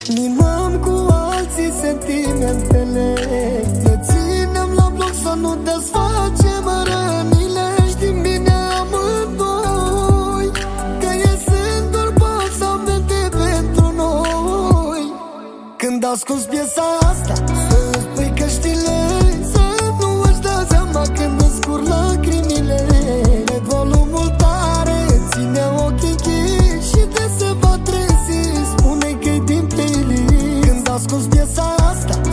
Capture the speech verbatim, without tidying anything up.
Limăm cu alții sentimentele, ne ținem la bloc să nu desfacem rănile. Știm bine amândoi că iese doar pași avente pentru noi. Când asculti piesa asta, să-ți pui căștile, să nu își dea seama când îți scurg lacrimile. Pe volumul tare, ține ochii închiși și de se va trezi, spune că-i din playlist. Când asculti piesa asta,